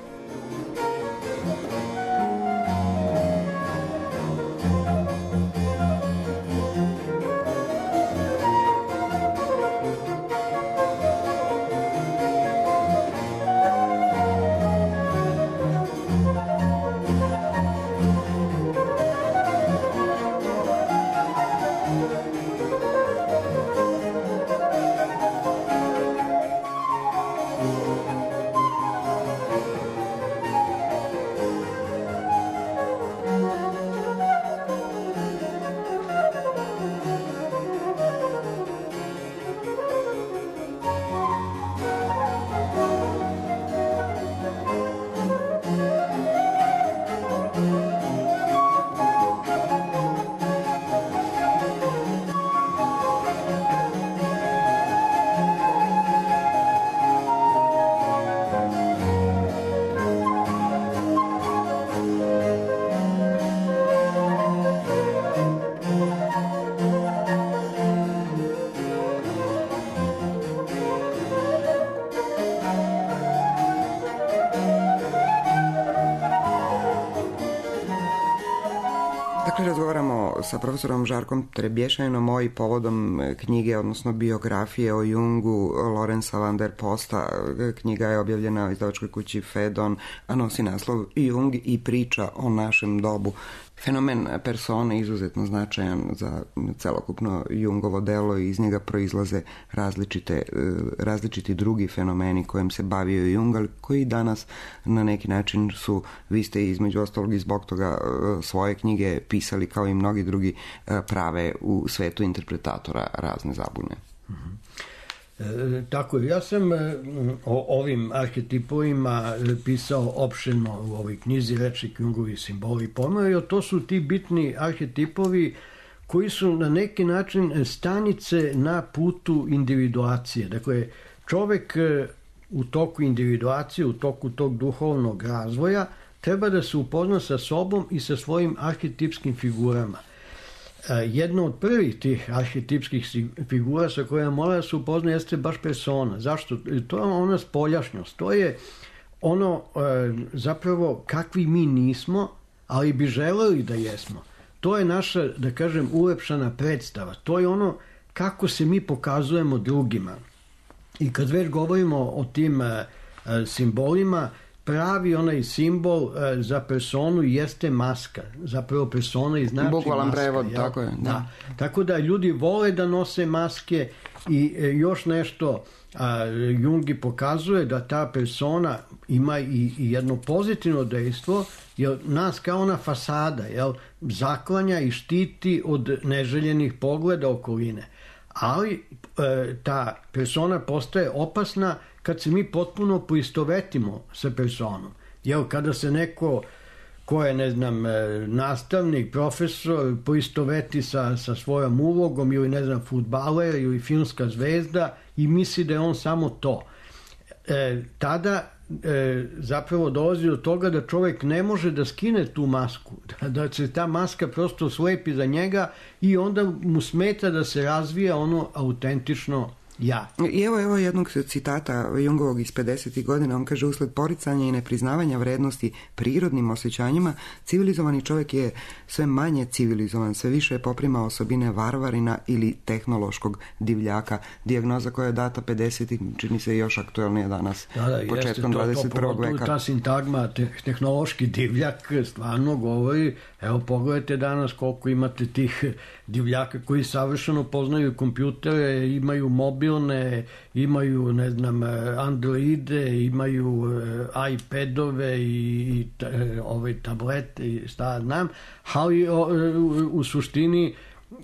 Dakle, razgovaramo sa profesorom Žarkom Trebješanom o i povodom knjige, odnosno biografije o Jungu Lorenza van der Posta. Knjiga je objavljena u izdavačkoj kući Fedon, a nosi naslov Jung i priča o našem dobu. Fenomen persone izuzetno značajan za celokupno Jungovo delo i iz njega proizlaze različite, različiti drugi fenomeni kojim se bavio Jung, ali koji danas na neki način su, vi ste između ostalog i zbog toga svoje knjige pisali kao i mnogi drugi prave u svetu interpretatora razne zabune. Mm-hmm. E, tako je, ja sam e, o ovim arhetipovima pisao opširno u ovoj knjizi Rečnik Jungovi simboli i pojmovi. To su ti bitni arhetipovi koji su na neki način stanice na putu individuacije. Dakle, čovek u toku individuacije, u toku tog duhovnog razvoja treba da se upozna sa sobom i sa svojim arhetipskim figurama. Jedna od prvih tih arhetipskih figura sa kojima mora da se upozna jeste baš persona. Zašto? To je ona spoljašnjost. To je ono zapravo kakvi mi nismo, ali bi želeli da jesmo. To je naša, da kažem, ulepšana predstava. To je ono kako se mi pokazujemo drugima. I kad već govorimo o tim simbolima, pravi onaj simbol e, za personu jeste maska. Zapravo persona i znači bukvalan maska. prevod, jel? tako je. Da. Da. Tako da ljudi vole da nose maske i e, još nešto a, Jungi pokazuje da ta persona ima i, i jedno pozitivno dejstvo, jer nas kao ona fasada, jel, zaklanja i štiti od neželjenih pogleda okoline. Ali e, ta persona postaje opasna kad se mi potpuno poistovetimo sa personom. Jel, kada se neko ko je, ne znam, nastavnik, profesor, poistoveti sa, sa svojom ulogom ili, ne znam, fudbaler ili filmska zvezda i misli da je on samo to. e, tada e, zapravo dolazi do toga da čovjek ne može da skine tu masku, da, da se ta maska prosto slepi za njega i onda mu smeta da se razvija ono autentično ja. I evo, evo jednog citata Jungovog iz pedesetih godina, on kaže: usled poricanja i nepriznavanja vrednosti prirodnim osjećanjima, civilizovani čovjek je sve manje civilizovan, sve više je poprima osobine varvarina ili tehnološkog divljaka. Dijagnoza koja je data pedesetih čini se još aktuelnija danas, da, da, početkom dvadeset prvog veka. Ta sintagma te, tehnološki divljak stvarno govori, evo pogledajte danas koliko imate tih divljaka koji savršeno poznaju kompjutere, imaju mobilne, imaju, ne znam, androide, imaju iPadove i ove tablete i šta znam, ali u suštini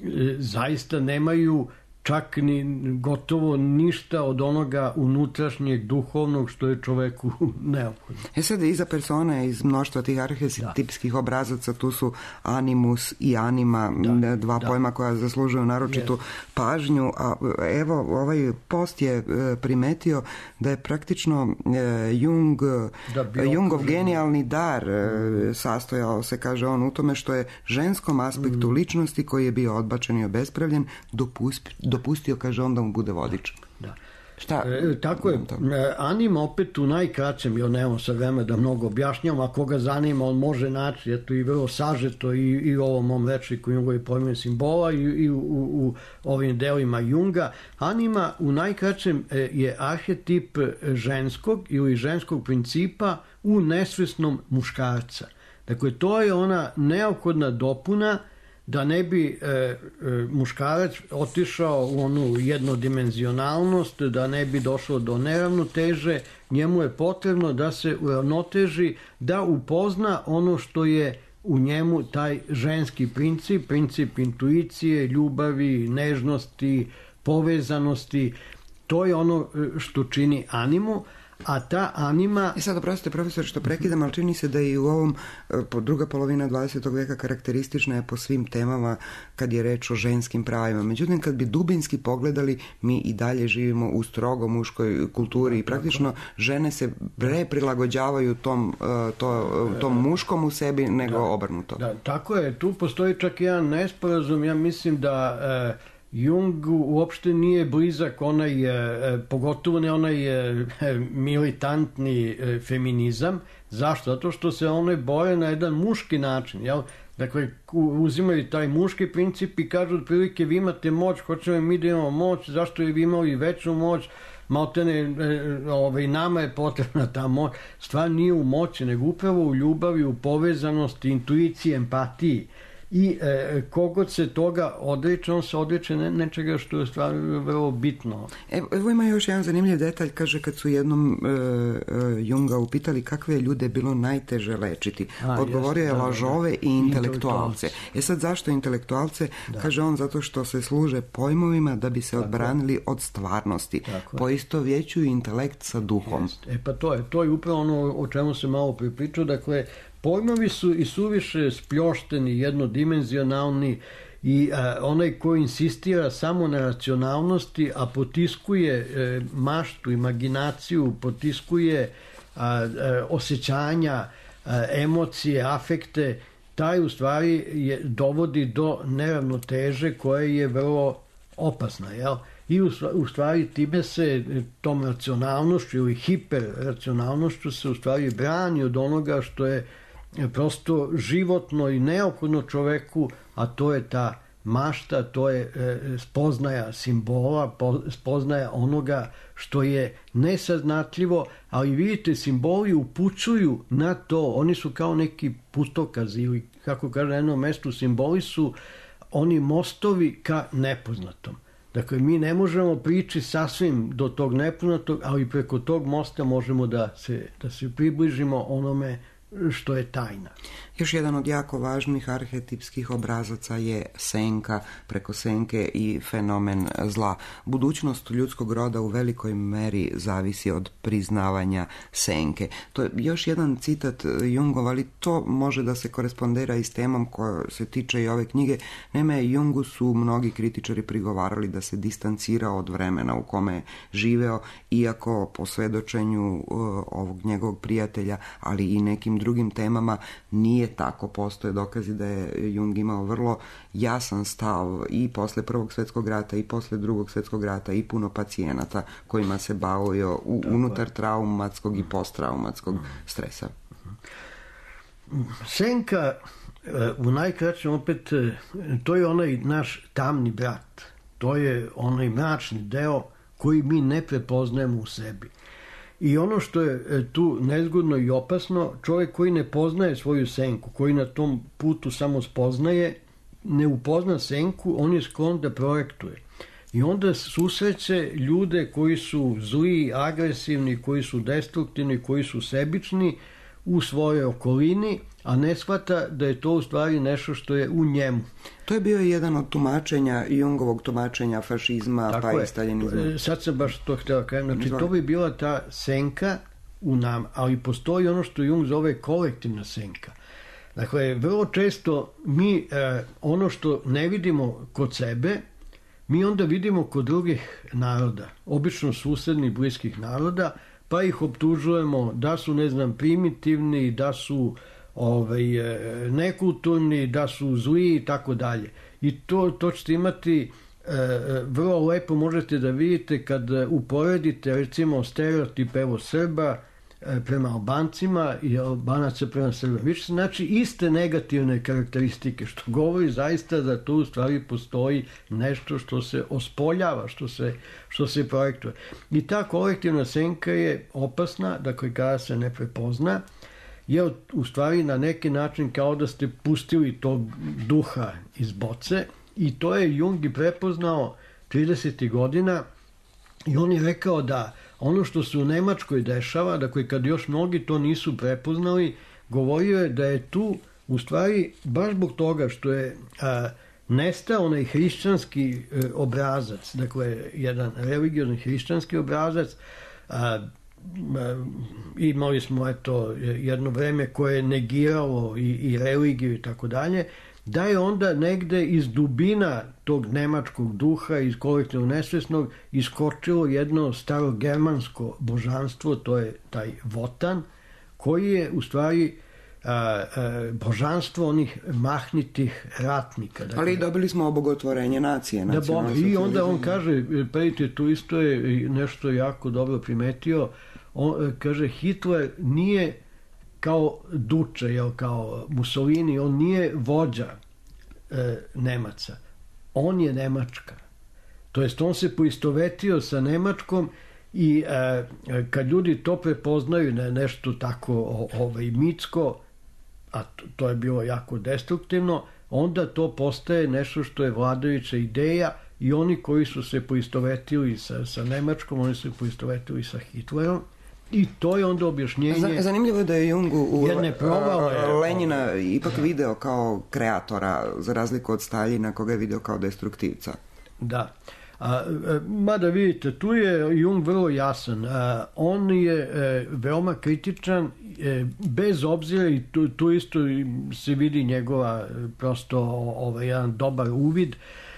zaista nemaju čak ni gotovo ništa od onoga unutrašnjeg duhovnog što je čoveku neophodno. E sad, iza persone iz mnoštva tih arhetipskih obrazaca tu su animus i anima, da, dva da. pojma koja zaslužuju naročitu yes. pažnju, a evo ovaj post je primetio da je praktično Jung, da Jungov genijalni dar mm. sastojao se, kaže on, u tome što je ženskom aspektu mm. ličnosti koji je bio odbačen i obespravljen dopustio dopustio, kaže on, da mu bude vodič. Da. Šta? E, tako je. Anima opet u najkraćem, ja nemam sad vreme da mnogo objašnjam, a koga zanima, on može naći, eto i vrlo sažeto i, i u ovom mom rečniku Jungovi pojmovi simbola i, i u, u, u ovim delima Junga. Anima u najkraćem je arhetip ženskog ili ženskog principa u nesvesnom muškarca. Dakle, to je ona neophodna dopuna da ne bi e, e, muškarac otišao u onu jednodimenzionalnost, da ne bi došlo do neravnoteže, njemu je potrebno da se uravnoteži, da upozna ono što je u njemu taj ženski princip, princip intuicije, ljubavi, nežnosti, povezanosti. To je ono što čini animu, a ta anima... I sad, oprostite, profesor, što prekidam, ali čini se da i u ovom druga polovina dvadesetog veka karakteristična je po svim temama kad je reč o ženskim pravima. Međutim, kad bi dubinski pogledali, mi i dalje živimo u strogo muškoj kulturi i praktično žene se pre prilagođavaju tom, to, tom muškom u sebi nego da, obrnuto. Da, tako je. Tu postoji čak jedan nesporazum. Ja mislim da... E, Jung uopšte nije blizak onaj, pogotovo ne onaj militantni feminizam. Zašto? Zato što se one boje na jedan muški način, jel? Dakle, uzimaju taj muški princip i kažu otprilike vi imate moć, hoćemo mi da imamo moć, zašto je vi imali veću moć, maltene ovaj, nama je potrebna ta moć. Stvar nije u moći, nego upravo u ljubavi, u povezanosti, intuiciji, empatiji. I e, kogod se toga odriče, on se odriče ne, nečega što je stvarno vrlo bitno. Evo, evo ima još jedan zanimljiv detalj, kaže kad su jednom e, e, Junga upitali kakve je ljude bilo najteže lečiti. A, odgovorio jest, je lažove da, da. i intelektualce. E sad, zašto intelektualce? Da. Kaže on, zato što se služe pojmovima da bi se tako odbranili od stvarnosti. Poistovjećuju intelekt sa duhom. Jest. E pa to je, to je upravo ono o čemu se malo pripričao, dakle, pojmovi su i suviše spljošteni, jednodimenzionalni i a, onaj koji insistira samo na racionalnosti, a potiskuje e, maštu, imaginaciju, potiskuje a, a, osjećanja, a, emocije, afekte, taj u stvari je, dovodi do neravnoteže koje je vrlo opasna, jel? I u, u stvari time se tom racionalnošću ili hiperracionalnošću se u stvari brani od onoga što je prosto životno i neophodno čoveku, a to je ta mašta, to je e, spoznaja simbola, po, spoznaja onoga što je nesaznatljivo, ali vidite, simboli upućuju na to, oni su kao neki putokazi ili, kako kaže na jednom mestu, simboli su oni mostovi ka nepoznatom. Dakle, mi ne možemo prići sasvim do tog nepoznatog, ali preko tog mosta možemo da se, da se približimo onome što je tajna. Još jedan od jako važnih arhetipskih obrazaca je senka, preko senke i fenomen zla. Budućnost ljudskog roda u velikoj meri zavisi od priznavanja senke. To je još jedan citat Jungov, ali to može da se korespondira i s temom koja se tiče i ove knjige. Naime, Jungu su mnogi kritičari prigovarali da se distancirao od vremena u kome je živeo, iako po svedočenju uh, ovog njegovog prijatelja, ali i nekim drugim temama nije tako. Postoje dokazi da je Jung imao vrlo jasan stav i posle Prvog svjetskog rata i posle Drugog svjetskog rata i puno pacijenata kojima se bavio u, unutar traumatskog i posttraumatskog stresa. Senka, u najkraćem opet, to je onaj naš tamni brat. To je onaj mračni deo koji mi ne prepoznajemo u sebi. I ono što je tu nezgodno i opasno, čovjek koji ne poznaje svoju senku, koji na tom putu samo spoznaje, ne upozna senku, on je sklon da projektuje. I onda susreće ljude koji su zli, agresivni, koji su destruktivni, koji su sebični u svojoj okolini, a ne shvata da je to u stvari nešto što je u njemu. To je bio jedan od tumačenja, Jungovog tumačenja fašizma, tako pa je. I staljinizma. Sad sam baš to htio kajem. Znači, to bi bila ta senka u nam, ali postoji ono što Jung zove kolektivna senka. Dakle, vrlo često mi eh, ono što ne vidimo kod sebe, mi onda vidimo kod drugih naroda, obično susednih, bliskih naroda, pa ih optužujemo da su, ne znam, primitivni, da su ovaj, nekulturni, da su zli i tako dalje. I to, to ćete imati e, vrlo lepo možete da vidite kad uporedite recimo stereotip evo Srba e, prema Albancima i Albanaca prema Srbima. Više znači iste negativne karakteristike, što govori zaista da tu u stvari postoji nešto što se ospoljava, što se, što se projektuje. I ta kolektivna senka je opasna, dakle kada se ne prepozna, je u stvari na neki način kao da ste pustili tog duha iz boce i to je Jung i prepoznao tridesetih godina i on je rekao da ono što se u Nemačkoj dešava, dakle kad još mnogi to nisu prepoznali, govorio je da je tu u stvari baš zbog toga što je a, nestao onaj hrišćanski e, obrazac, dakle jedan religiozni hrišćanski obrazac, a, imali smo eto jedno vreme koje je negiralo i, i religiju i tako dalje, da je onda negde iz dubina tog nemačkog duha, iz kolektivnog nesvesnog, iskočilo jedno starogermansko božanstvo, to je taj Wotan, koji je u stvari a, a, božanstvo onih mahnitih ratnika. Dakle, ali dobili smo obogotvorenje nacije. Da, bo, i onda on kaže, predite, tu isto je nešto jako dobro primetio, on kaže Hitler nije kao Duče, jel, kao Mussolini, on nije vođa e, Nemaca, on je Nemačka. To jest on se poistovetio sa Nemačkom i e, kad ljudi to prepoznaju na nešto tako o, ovaj, mitsko, a to, to je bilo jako destruktivno, onda to postaje nešto što je vladajuća ideja i oni koji su se poistovetili sa, sa Nemačkom, oni su se poistovetili sa Hitlerom. I to je onda objašnjenje. Zanimljivo je da je Jung u provale, Lenjina ipak video kao kreatora, za razliku od Staljina koga je video kao destruktivca. Da. A, mada vidite, tu je Jung vrlo jasan. A, on je e, veoma kritičan, e, bez obzira, i tu, tu isto se vidi njegova prosto ovaj, jedan dobar uvid,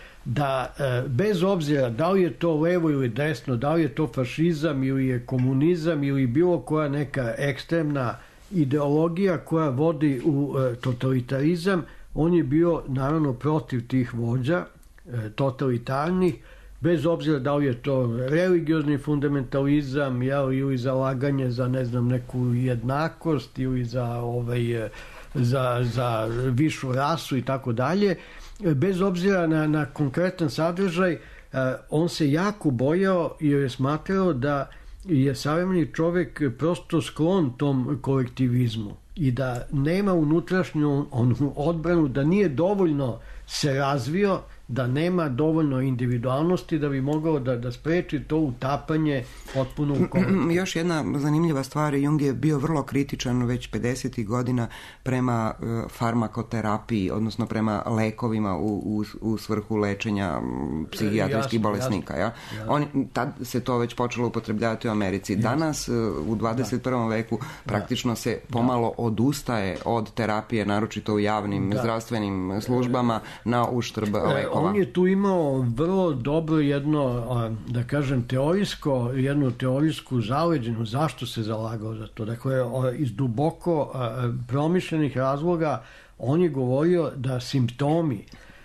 da e, bez obzira da li je to levo ili desno, da li je to fašizam ili je komunizam ili bilo koja neka ekstremna ideologija koja vodi u e, totalitarizam, on je bio naravno protiv tih vođa e, totalitarnih, bez obzira da li je to religiozni fundamentalizam, jel, ili zalaganje za, ne znam, neku jednakost ili za, ovaj, za, za višu rasu i tako dalje. Bez obzira na, na konkretan sadržaj, on se jako bojao jer je smatrao da je savremeni čovjek prosto sklon tom kolektivizmu i da nema unutrašnju onu odbranu, da nije dovoljno se razvio da nema dovoljno individualnosti da bi mogao da, da spreči to utapanje potpuno u kolektiv. Još jedna zanimljiva stvar, Jung je bio vrlo kritičan već pedesetih godina prema farmakoterapiji, odnosno prema lekovima u, u, u svrhu lečenja psihijatrijskih jasno, bolesnika. Jasno, ja? jasno. On, tad se to već počelo upotrebljavati u Americi. Jasno. Danas, u dvadeset prvom da. veku, praktično se pomalo da. odustaje od terapije, naročito u javnim da. zdravstvenim službama, na uštrb lekova. On je tu imao vrlo dobro jedno, da kažem, teorijsko, jednu teorijsku zaleđenu zašto se zalagao za to. Dakle, iz duboko promišljenih razloga on je govorio da simptomi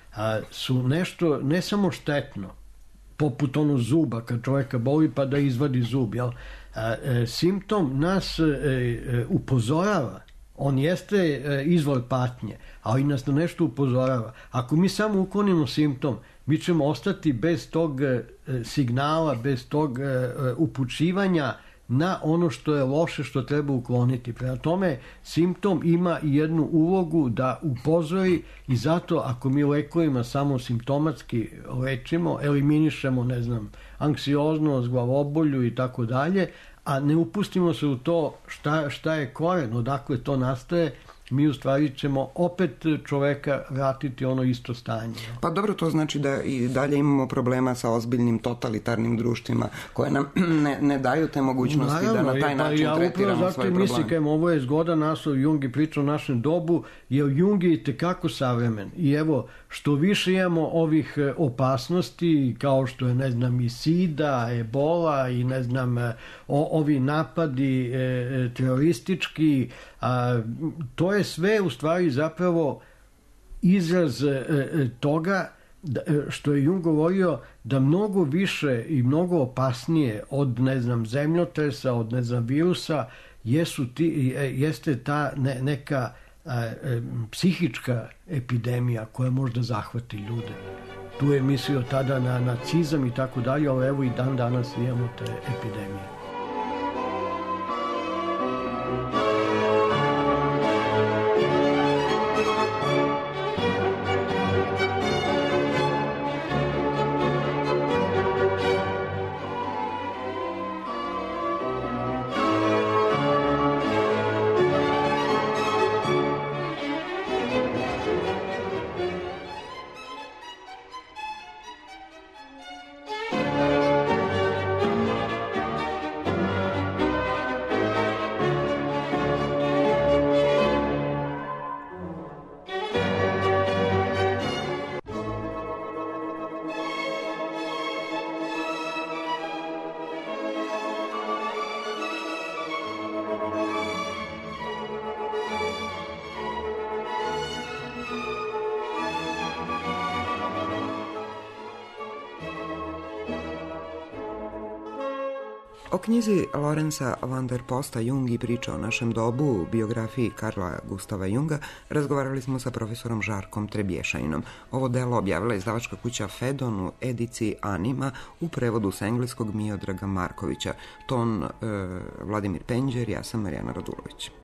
su nešto ne samo štetno, poput ono zuba, kad čovjeka boli pa da izvadi zub, jel? Simptom nas upozorava. On jeste izvor patnje, ali nas na nešto upozorava. Ako mi samo uklonimo simptom, mi ćemo ostati bez tog signala, bez tog upućivanja na ono što je loše, što treba ukloniti. Prema tome, simptom ima i jednu ulogu da upozori i zato ako mi lekovima samo simptomatski lečimo, eliminišemo, ne znam, anksioznost, glavobolju i tako dalje, a ne upustimo se u to šta, šta je koren, odakle to nastaje, mi u stvari ćemo opet čoveka vratiti ono isto stanje. Pa dobro, to znači da i dalje imamo problema sa ozbiljnim totalitarnim društvima koje nam ne, ne daju te mogućnosti. Naravno, da na taj način ja tretiramo svoje probleme. Zato mislim, ovo je zgodan naslov, Jung je pričao o našem dobu, jer Jung je itekako savremen. I evo, što više imamo ovih opasnosti, kao što je, ne znam, i sida, ebola i, ne znam, o, ovi napadi e, teroristički, a, to je sve u stvari zapravo izraz e, toga da, što je Jung govorio da mnogo više i mnogo opasnije od, ne znam, zemljotresa, od, ne znam, virusa jesu ti, jeste ta ne, neka a, e, psihička epidemija koja možda zahvati ljude. Tu je mislio tada na nacizam i tako dalje, ali evo i dan danas imamo te epidemije. O knjizi Lorenza van der Posta Jung i priča o našem dobu, biografiji Karla Gustava Junga, razgovarali smo sa profesorom Žarkom Trebješajnom. Ovo delo objavila izdavačka kuća Fedon u ediciji Anima u prevodu s engleskog Miodraga Markovića. Ton e, Vladimir Penđer, ja sam Marijana Radulović.